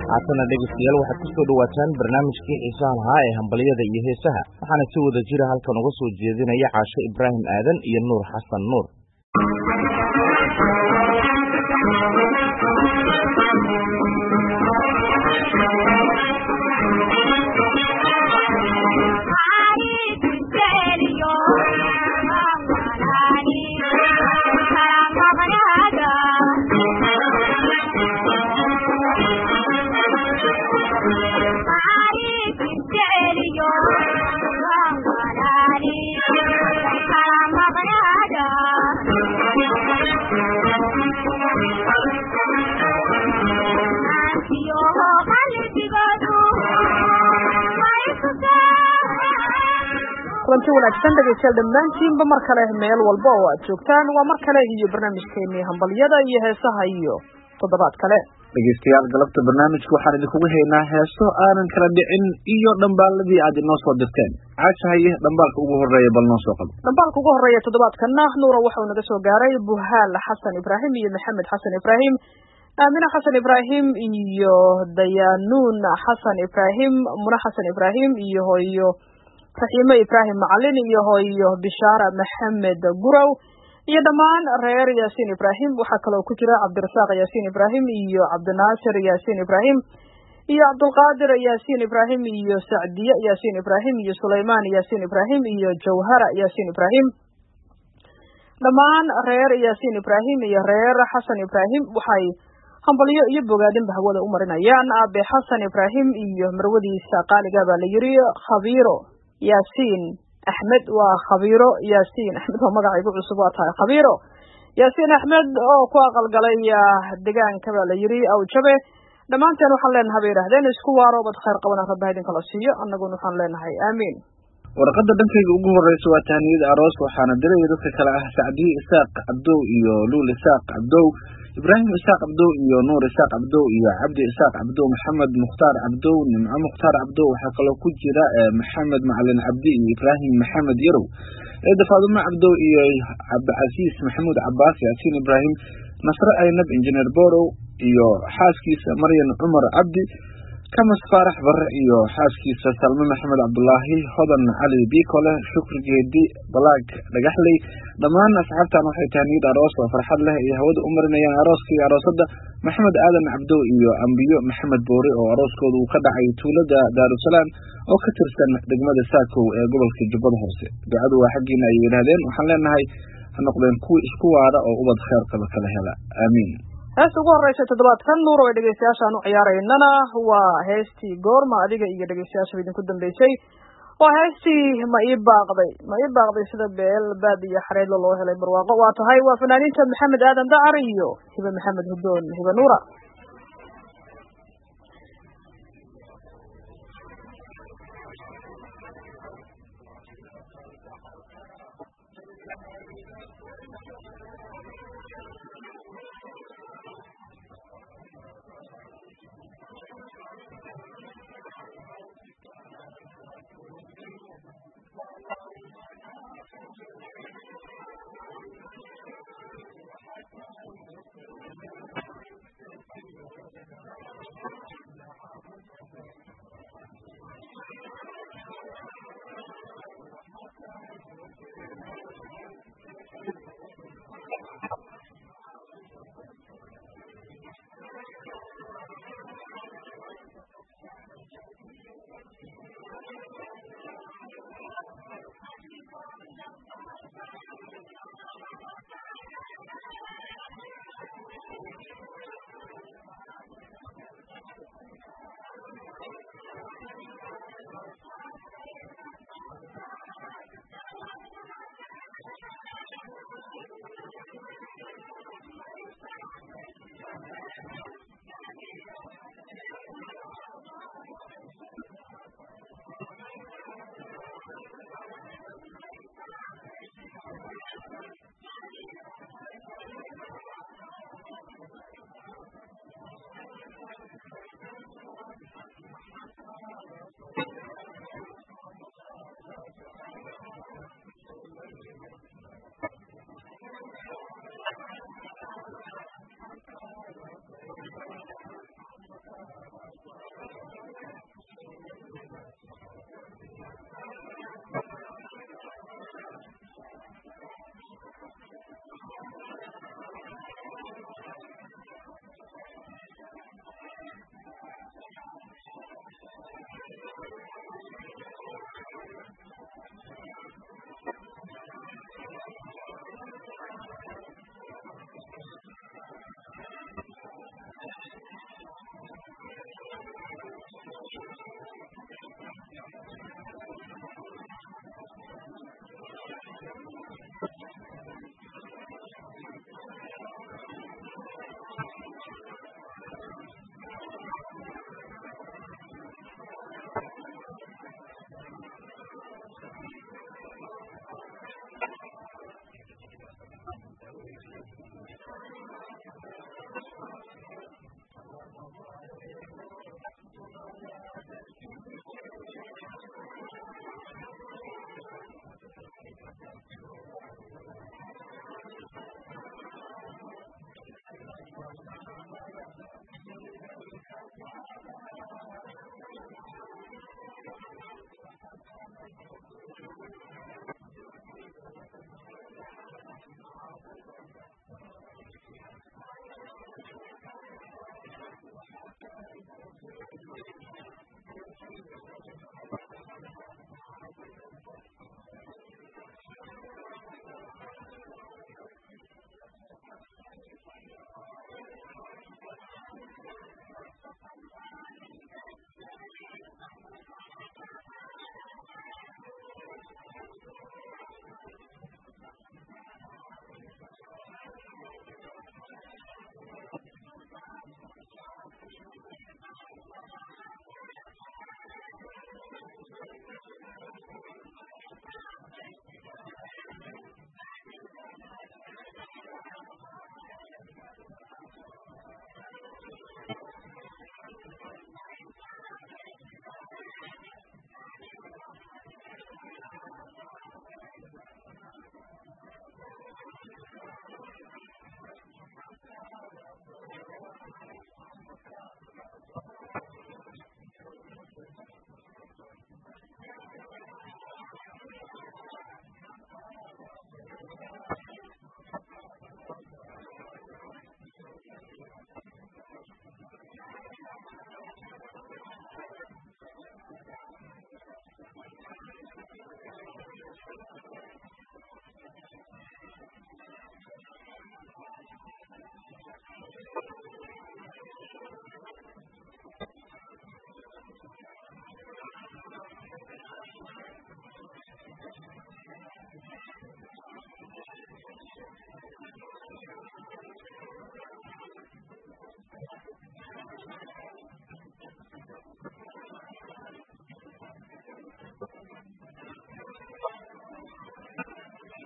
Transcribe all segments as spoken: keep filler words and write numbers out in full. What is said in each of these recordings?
haatana dhegeystayaal waxaad ku soo dhawaataan barnaamijkii xiisaha lahaa ee hambalyada iyo heesaha waxaana si wada jira halkan uga soo jeedinaya Caasho Ibraahim Aadan iyo Nuur Xasan Nuur. runtii wanaagsan dhegeystayaal dhammaantiinba mar kale meel walba oo aad joogtaan waa mar kale iyo barnaamijkeennii hambalyada iyo heesaha iyo toddobaad kale dhegeystayaal galabta barnaamijka waxaan idinkugu haynaa heeso aanan kala dhicin iyo dhambaaladii aad inoo soo dirteen. Caasha haye dhambaalka ugu horeeya bal noo soo qabo. dhambaalka ugu horeeya toddobaadkana Nuura waxa uu naga soo gaaray Buhaal Xasan Ibraahim iyo Maxamed Xasan Ibraahim, Aamina Xasan Ibraahim iyo Dayanuun Xasan Ibraahim, Muna Xasan Ibraahim iyo hooyo Raxiimo Ibraahim Macalin iyo hooyo Bishaara Maxamed Gurow iyo dhammaan reer Yaasiin Ibraahim. waxaa kaloo ku jira Cabdirasaaq Yaasiin Ibraahim iyo Cabdinaasir Yaasiin Ibraahim iyo Cabdulqaadir Yaasiin Ibraahim iyo Sacdiya Yaasiin Ibraahim iyo Suleymaan Yaasiin Ibraahim iyo Jawhara Yaasiin Ibraahim. dhammaan reer Yaasiin Ibraahim iyo reer Xasan Ibraahim waxay hambalyo iyo bogaadinba hawada u marinayaan Aabe Xasan Ibraahim iyo marwadiisa qaaliga baa la yiri Khabiiro Yaasiin Axmed. waa Khabiiro Yaasiin Axmed oo magacaygu cusub waa tahay Khabiiro Yaasiin Axmed oo ku aqalgalay deegaanka baa la yiri aw jabe. dhammaanteen waxaan leenahay bay yiraahdeen isku waaro bad khayr qabana rabbi idin kala siiyo, annaguna waxaan leenahay aamiin. warqadda dhankayga ugu horeysa waa tahniyada aroos waxaana diray dadka kale ah Sacdiye Isaaq Cabdow iyo Luul Isaaq Cabdow, Ibraahim Isaaq Cabdow iyo Nuur Isaaq Cabdow iyo Cabdi Isaaq Cabdow, Maxamed Mukhtaar Cabdow, Nimco Mukhtaar Cabdow. waxaa kaloo ku jira Maxamed Macalin Cabdi iyo Ibraahim Maxamed Yarow, Eeda Faaduma Cabdow iyo Cabdicasiis Maxamuud Cabbaas, Yaasiin Ibraahim, Nasre Aynab, Injineer Borow iyo xaaskiisa Maryan Cumar Cabdi, Kamas Faarax Barre iyo xaaskiisa Salma Maxamed Cabdullaahi, Hodan Cali Bikole, Shukri Geedi Balaag Dhagaxley. dhammaan asxaabtan waxay tahniyad aroos oo farxad leh iyo hawada u marinayaan arooska iyo aroosada Maxamed Aadan Cabdow iyo Ambiyo Maxamed Boori oo arooskooda uu ka dhacay tuulada Daarusalaam oo ka tirsan degmada Saakow ee gobolka Jubbada Hoose. ducadu waa xaggiina ay yiraahdeen, waxaan leenahay ha noqdeen kuwa isku waara oo ubad khayr qaba kala hela, aamiin. heesta ugu horeysa toddobaadkan Nuur oo dhegeystayaashaan u ciyaaraynana waa heestii Goorma adiga iyo dhegeystayaasha idinku dambeysay. waa heestii ma ii baaqday ma ii baaqday sida beel baad iyo xareed loo helay barwaaqo. waa tahay waa fanaaniinta Maxamed Aadan Dacar iyo Hiba Maxamed Hudoon Hiba Nuura.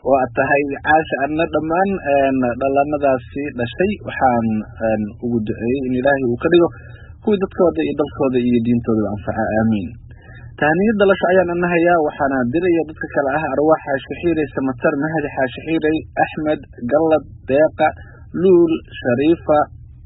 waa tahay caasha adna dhammaan dhalanadaasi dhashay waxaan ugu duceeyey in ilaahay uu ka dhigo kuwii dadkooda iyo dalkooda iyo diintooda anfaca aamiin. tahniyad dhalasho ayaan anahayaa waxaana diraya dadka kale ah arwaax xaashi xiiray samatar mahdi xaashi xiiray axmed gallad deeqa luul shariifa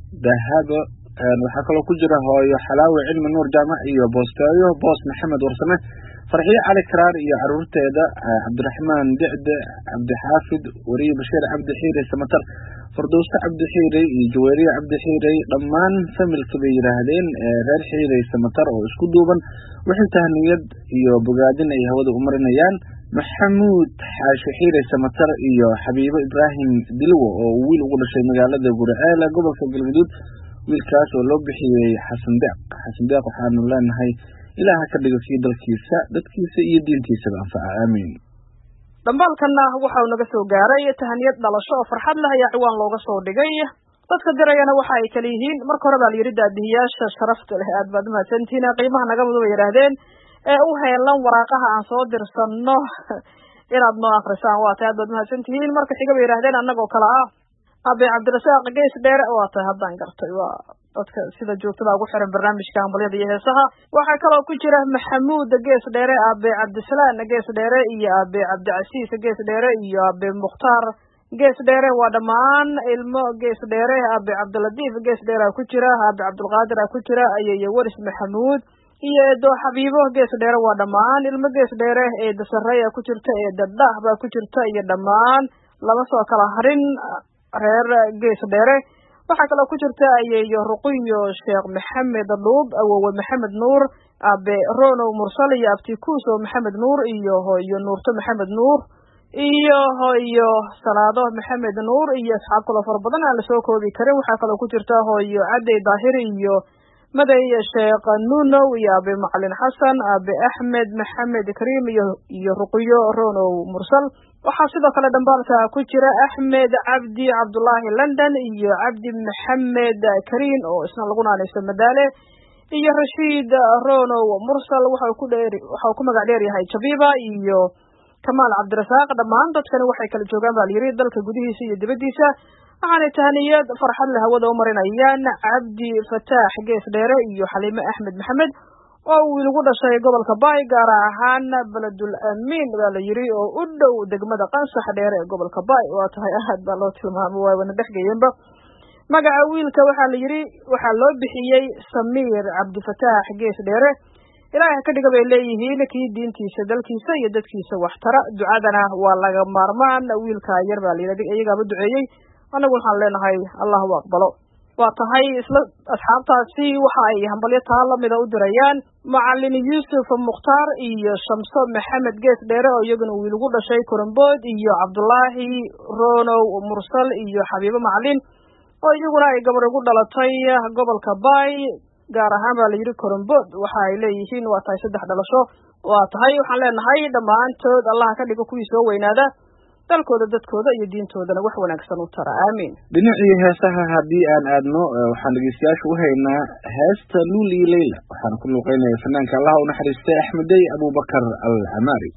dahabo waxaa kaloo ku jira hooyo xalaawi cilmi nuur jaamac iyo boostaayo boos maxamed warsame farxiye cali karaar iyo caruurteeda cabdiraxmaan dicde cabdixaafid wariye bashiir cabdi xiiray samatar fardowse cabdi xiiray iyo jaweeriye cabdi xiiray dhammaan familka bay yidhaahdeen reer xiiray samatar oo isku duuban wixii tahniyad iyo bogaadin ay hawada u marinayaan maxamuud xaashi xiiray samatar iyo xabiibo ibraahim dilwo oo uu wiil ugu dhashay magaalada gurceele gobolka galgaduud wiilkaas oo loo bixiyey xasan deeq xasan deeq waxaanu leenahay ilaaha ka dhigo kii dalkiisa dadkiisa iyo diintiisaba anfaca aamiin. dhambaalkana waxa uu naga soo gaaray tahaniyad dhalasho oo farxad leh ayaa ciwaan looga soo dhigay dadka dirayana waxa ay kala yihiin marka hore baa la yidhi daadihiyaasha sharafta leh aad baad mahadsantihiin qiimaha naga mudan bay yidhaahdeen ee u heelan waraaqaha aan soo dirsanno inaad noo akrisaan waa tahay aad baad mahadsantihiin marka xiga bay yidhaahdeen annagoo kale ah abe cabdirasaaq gees dheere waa tahay haddaan gartay waa dadka sida joogtada ugu xiran barnaamijka hambalyada iyo heesaha waxaa kaloo ku jira maxamuud gees dheere abe cabdisalaan gees dheere iyo abe cabdicasiis gees dheere iyo abe mukhtaar gees dheere waa dhammaan ilmo gees dheere abe cabdiladiif gees dheere ku jira abe cabdulqaadir ku jira ayeeyo waris maxamuud iyo eedo xabiibo gees dheere waa dhammaan ilmo gees dheere ee dasareeya ku jirta ee dadhaah baa ku jirta iyo dhammaan lama soo kala harin reer gees dheere waxaa kaloo ku jirta ayeeyo ruqiyo sheekh maxamed dhuub awowe maxamed nuur abe ronow mursal iyo abtikuuso maxamed nuur iyo hooyo nuurto maxamed nuur iyo hooyo salaado maxamed nuur iyo asxaab kaloo fara badan aan lasoo koobi karin waxaa kaloo ku jirta hooyo cadey daahir iyo maday sheekh nunow iyo abe macalin xasan abe axmed maxamed kariim iyo iyo ruqiyo ronow mursal waxaa sidoo kale dhambaalka ku jira axmed cabdi cabdullaahi london iyo cabdi maxamed kariin oo isna lagu naanayso madaale iyo rashiid ronow mursal waxau ku dheer waxau ku magac dheer yahay jabiba iyo kamaal cabdirasaaq dhammaan dadkani waxay kala joogaan baa layidhi dalka gudihiisa iyo dibaddiisa waxaanay tahniyad farxad leh hawada u marinayaan cabdi fataax gees dheere iyo xaliime axmed maxamed oo wiil ugu dhashay gobolka baay gaar ahaan beledul amiin baa la yidhi oo u dhow degmada qansax dheere ee gobolka baay waa tahay aad baa loo tilmaamay waa wana dhexgeeyenba magaca wiilka waxaa la yidhi waxaa loo bixiyey samiir cabdifataax gees dheere ilaahay ka dhiga bay leeyihiin kii diintiisa dalkiisa iyo dadkiisa waxtara ducadana waa laga maarmaan wiilka yar baa la yidhi iyagaaba duceeyey annagu waxaan leenahay allah u aqbalo waa tahay isla asxaabtaasi waxa ay hambalyo taa lamida u dirayaan macalin yuusuf mukhtaar iyo shamso maxamed gees dheere oo iyaguna wiil ugu dhashay korambood iyo cabdullaahi ronow mursal iyo xabiibo macalin oo iyaguna ay gabar ugu dhalatay gobolka baay gaar ahaan baa la yidhi korambood waxa ay leeyihiin waa tahay saddex dhalasho waa tahay waxaan leenahay dhammaantood allah ka dhigo kuwii soo weynaada dalkooda dadkooda iyo diintoodana wax wanaagsan u tara aamiin. dhinacii heesaha haddii aan aadno waxaan dhegeystayaasha u haynaa heesta luul iyo leyla waxaana ku luuqeynaya fanaanka allah u naxariistay axmedey abubakar al camaari.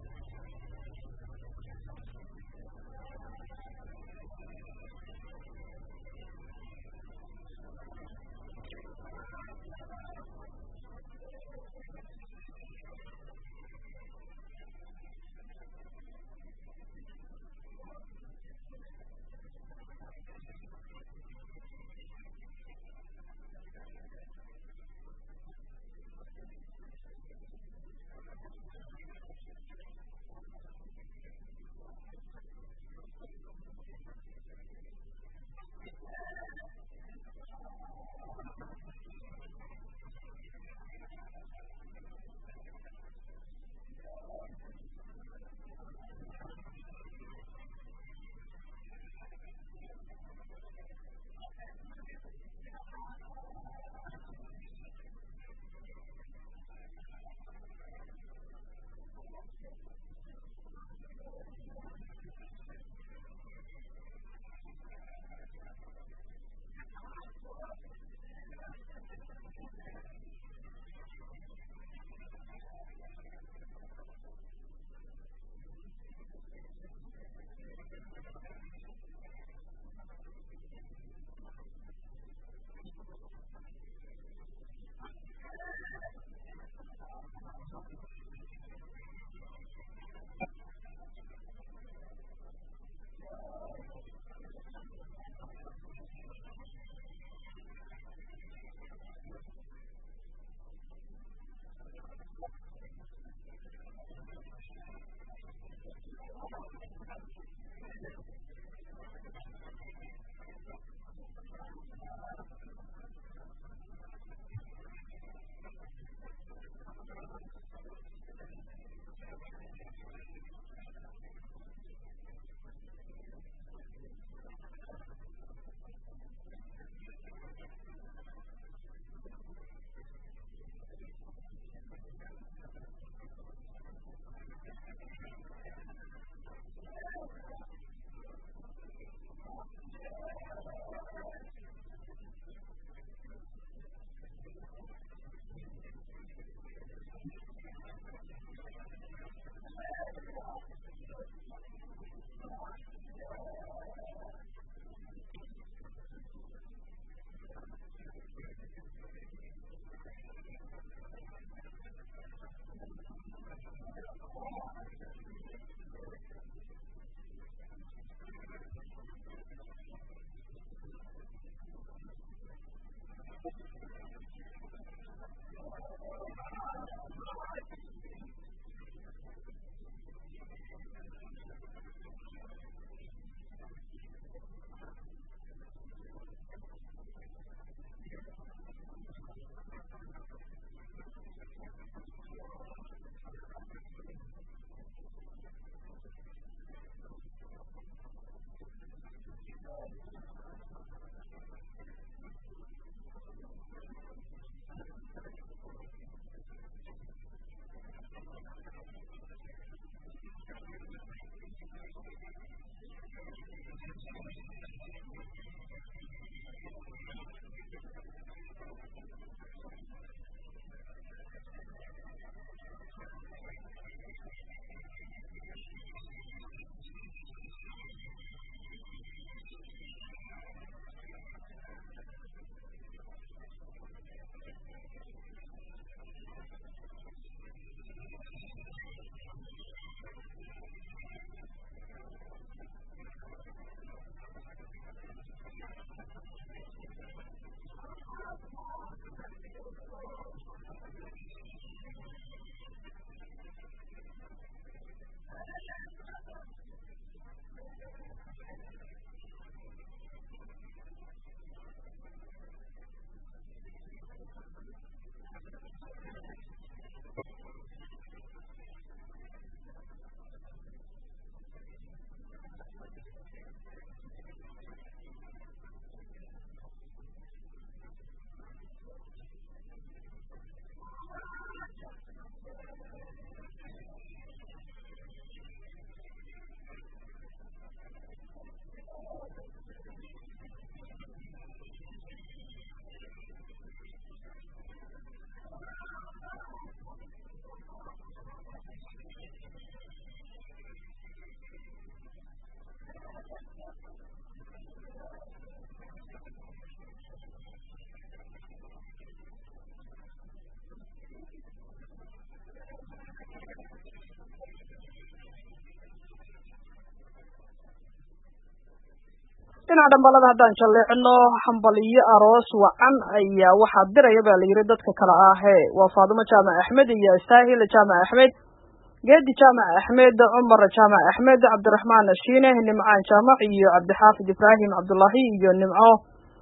dhinaca dhambalada haddaan jalleecno hambaliyo aroos wacan ayaa waxaa diraya baa la yidhi dadka kale ahee waa faadumo jaamac axmed iyo saahil jaamac axmed geedi jaamac axmed cumar jaamac axmed cabdiraxmaan shiine nimcaan jaamac iyo cabdixaafid ibraahim cabdullaahi iyo nimco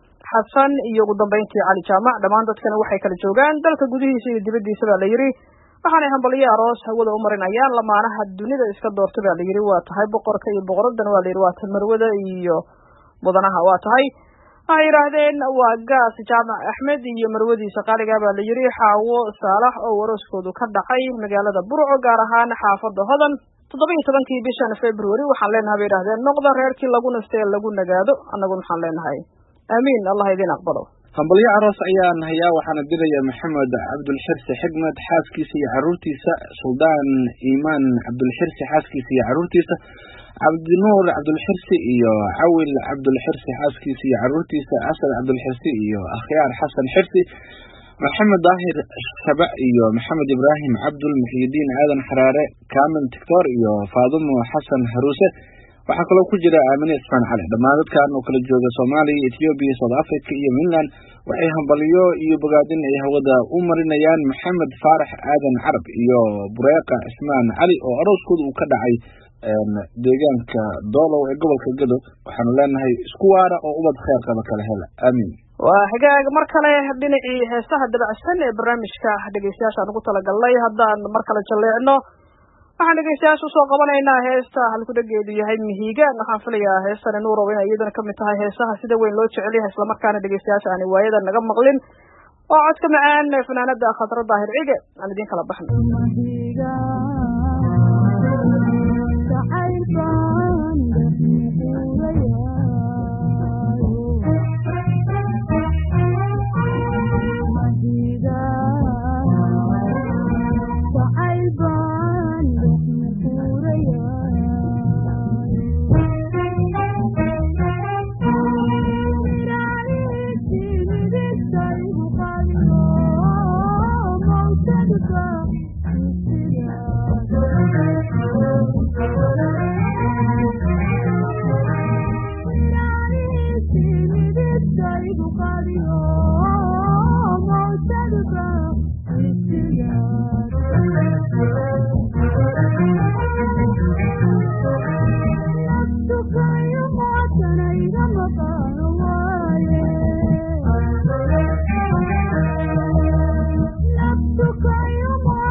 xasan iyo ugu dambeyntii cali jaamac dhammaan dadkana waxay kala joogaan dalka gudihiisa iyo dibaddiisa baa la yidhi waxaanay hambaliyo aroos hawada u marinayaan lamaanaha dunida iska doorta baa la yidhi waa tahay boqorka iyo boqoradana waa la yidhi waa tamarwada iyo mudanaha waa tahay waxay yidhaahdeen waa gaas jaamac axmed iyo marwadiisa qaaliga baa la yidhi xaawo saalax oo warooskoodu ka dhacay magaalada burco gaar ahaan xaafada hodan toddoba iyo tobankii bishan february waxaan leenahay bay yidhahdeen noqda reerkii lagu nastee lagu nagaado annaguna waxaan leenahay aamiin allah idin aqbalo hambalyo aroos ayaan hayaa waxaana diraya maxamed cabdulxirsi xigmad xaaskiisa iyo caruurtiisa suldaan iimaan cabdulxirsi xaaskiisa iyo caruurtiisa cabdinuur cabdulxirsi iyo cawil cabdulxirsi xaaskiisa iyo caruurtiisa asad cabdulxirsi iyo akhyaar xasan xirsi maxamed daahir shaba iyo maxamed ibraahim cabdul muxyidiin aadan xaraare kaamil tictor iyo faadumo xasan haruuse waxaa kaloo ku jira aamine isfaan cali dhammaan dadkan oo kala jooga soomaaliya ethoobiya south africa iyo finland waxay hambalyo iyo bogaadin ay hawada u marinayaan maxamed faarax aadan carab iyo bureeqa cismaan cali oo arooskooda uu ka dhacay deegaanka doolow ee gobolka gadow waxaanu leenahay isku waara oo ubad khayr qaba kala hela aamiin waa hagaag mar kale dhinacii heesaha dabacsan ee barnaamijka dhegeystayaashaan ugu talagalnay haddaan mar kale jalleecno waxaan dhegeystayaasha usoo qabanaynaa heesta halkudhageedu yahay mihigaan waxaan filayaa heestani nuurow inay iyadana kamid tahay heesaha sida weyn loo jecel yahay islamarkaana dhegeystayaasha aan waayada naga maqlin oo codka macaan fanaanada khadra daahir cige aan idiin kala baxno Love to cry,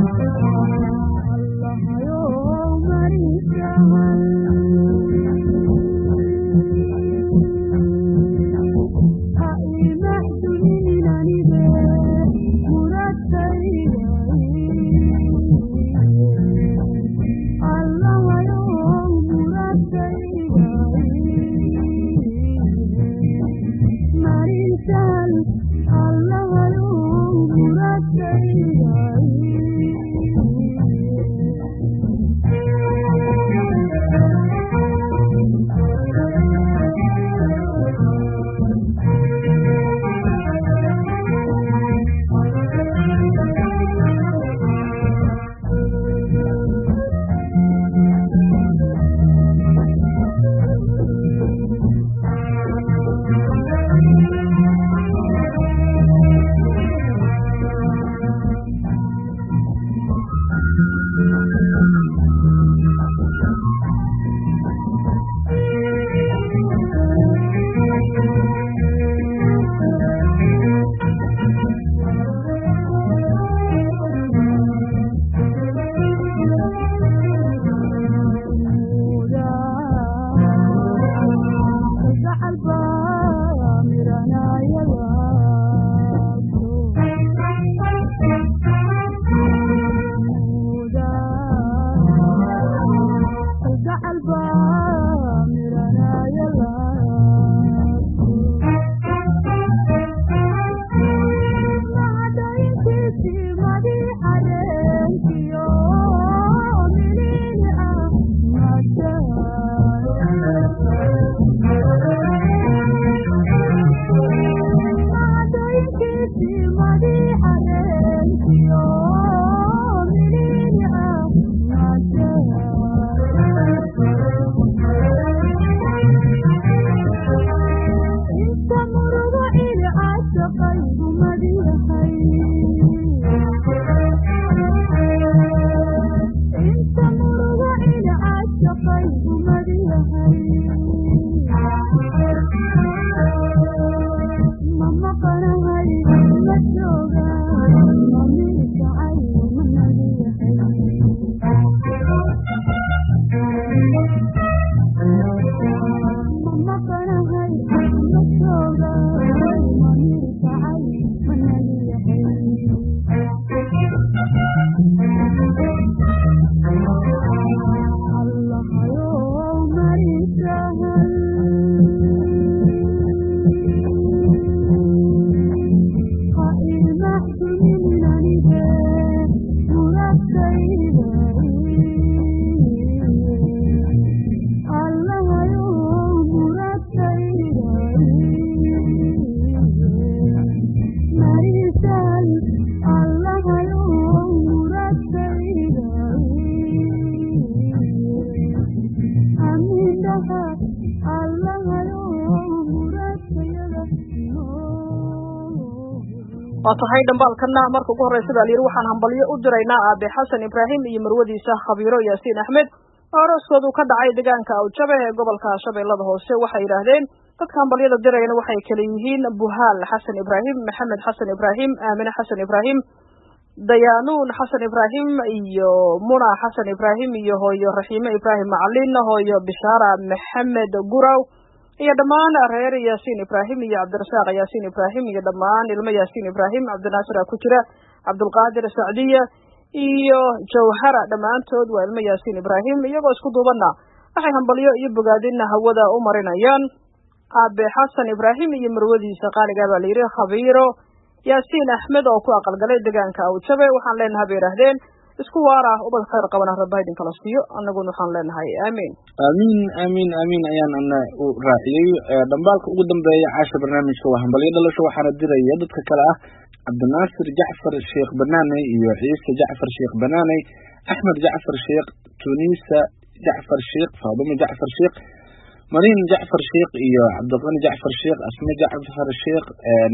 waa tahay dambaalkana marka ugu horeysa baa layiri waxaan hambalyo u diraynaa aabe xasan ibraahim iyo marwadiisa khabiiro yaasiin axmed oo arooskoodu ka dhacay deegaanka awjabe ee gobolka shabeellada hoose waxay yidhaahdeen dadka hambalyada dirayna waxay kala yihiin buhaal xasan ibraahim maxamed xasan ibraahim aamine xasan ibraahim dayaanuun xasan ibraahim iyo muna xasan ibraahim iyo hooyo raxiime ibraahim macalin hooyo bishaara maxamed guraw iyo dhammaan reer yaasiin ibraahim iyo cabdirasaaq yaasiin ibraahim iyo dhammaan ilmo yaasiin ibraahim cabdinaasir ku jira cabdulqaadir sacdiya iyo jawhara dhammaantood waa ilmo yaasiin ibraahim iyagoo isku duubanna waxay hambalyo iyo bogaadina hawada u marinayaan aabe xasan ibraahim iyo marwadiisa qaaligaa baa layidhi khabiiro yaasiin axmed oo ku aqalgalay deegaanka awjabe waxaan leenahay bay yidhaahdeen isku waara ubad khayr qabana rabba idin kala siiyo annaguna waxaan leenahay aamiin aamiin aamiin aamiin ayaan ana u raaciyey dhambaalka ugu dambeeya caasha barnaamijka waa hambalyo dhalasho waxaana diraya dadka kale ah cabdinaasir jacfar sheekh banaaney iyo ciise jacfar sheekh banaaney axmed jacfar sheekh tunisa jacfar sheekh faadimo jacfar sheekh mariin jacfar sheekh iyo cabdiqani jacfar sheekh asme jacfar sheekh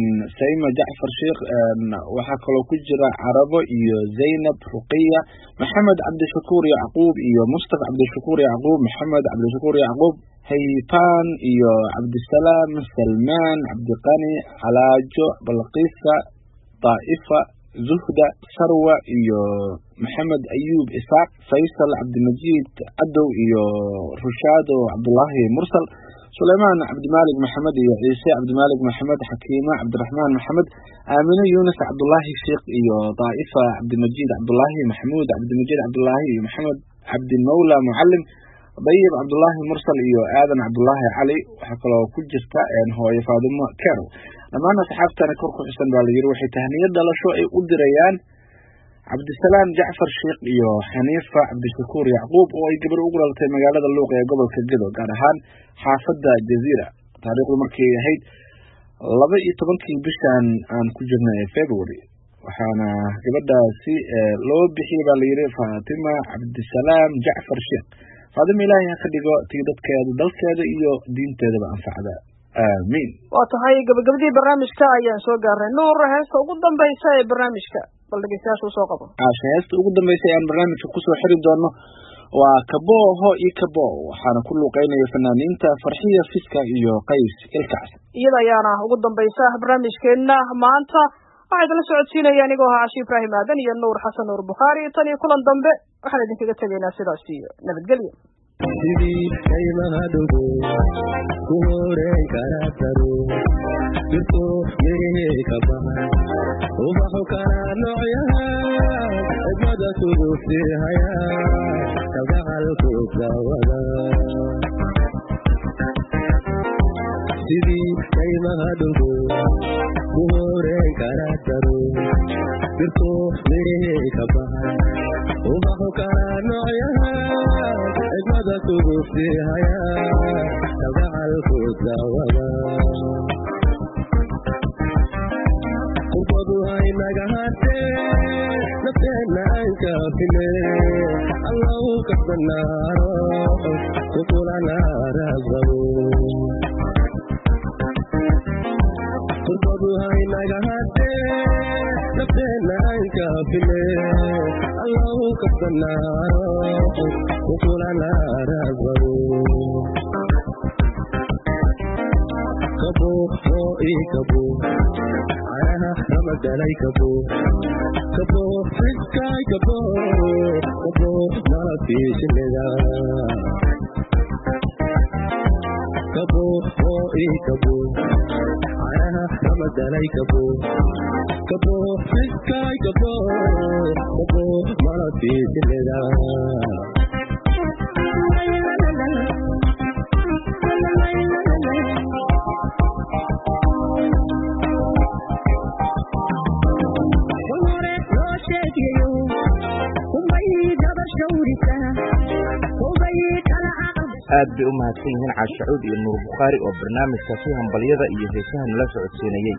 sayma jacfar sheekh waxaa kaloo ku jira carabo iyo zaynab ruqiya maxamed cabdishakuur yacquub iyo mustafa cabdishakuur yacquub maxamed cabdishakuur yacquub haytaan iyo cabdisalaam salmaan cabdiqani calaajo balqiisa daa'ifa zuhda sarwa iyo maxamed ayuub isaaq faysal cabdimajid cadow iyo rushaado cabdullaahi mursal suleymaan cabdimaalig maxamed iyo ciise cabdimaalig maxamed xakiima cabdiraxmaan maxamed aamine yuunus cabdullaahi sheekh iyo daa'ifa cabdimajid cabdullaahi maxamuud cabdimajid cabdullaahi iyo maxamed cabdimawla mucalim dayib cabdullaahi mursal iyo aadan cabdullaahi cali waxaa kaloo ku jirta hooye faadimo kerow dhammaan asxaabtana kor ku xusan baa la yiri waxay tahniyad dhalasho ay u dirayaan cabdisalaam jacfar sheekh iyo xaniifa cabdishakuur yacquub oo ay gabar ugu dhalatay magaalada luuq ee gobolka gedo gaar ahaan xaafadda jaziira taariikhdu markay ahayd laba iyo tobankii bishan aan ku jirna ee february waxaana gabadhaasi loo bixiyey baa la yiri faatima cabdisalaam jacfar sheekh faadima ilaahay ha ka dhigo tii dadkeeda dalkeeda iyo diinteedaba anfacda aamiin waa tahay gabagabadii barnaamijka ayaan soo gaarnay nuur heesta ugu dambaysa ee barnaamijka bal dhegeystayaasha usoo qabo caasha heesta ugu dambaysa aan barnaamijka kusoo xiri doono waa kabo ho iyo kabo waxaana ku luuqeynaya fanaaniinta farxiya fiska iyo qays ilkaas iyada ayaana ugu dambaysa barnaamijkeena maanta waxaa idinla socodsiinaya anigoo ahaa cashi ibraahim aadan iyo nuur xasan nuur bukhaari tan iyo kulan dambe waxaan idinkaga tegaynaa sidaas iyo nabadgelyo sidii kaymaha dhugo ku horeen kara daro dirto mirihii ka bahan ubaxu kala noocyaha cidmada suduusihaya kalgacalku daawada sidii kaymaha dhugo ku horeen kara daro dirto mirihii ka bahan ubaxu kala noocyaha cidmada suduusihaya kalgacalku daawada kurbadu haynaga hadhee nafteena aan kaafine allahu kasbanaaro kukulanaaragabo kurbadu haynaga hadhee nafteena aan kaafine allahu kasbanaaro kukulanaaragabo kabo oo ii kabo canaha ramagalay kabo kabo fiskay kabo kabo malafiishinida kabo oo ii kabo canaha ramagalay kabo kabo fiskay kabo kabo malafiishinida aad bay u mahadsan yihiin caashacuud iyo nuur bukhaari oo barnaamijkaasi hambalyada iyo heesaha nala socodsiinayay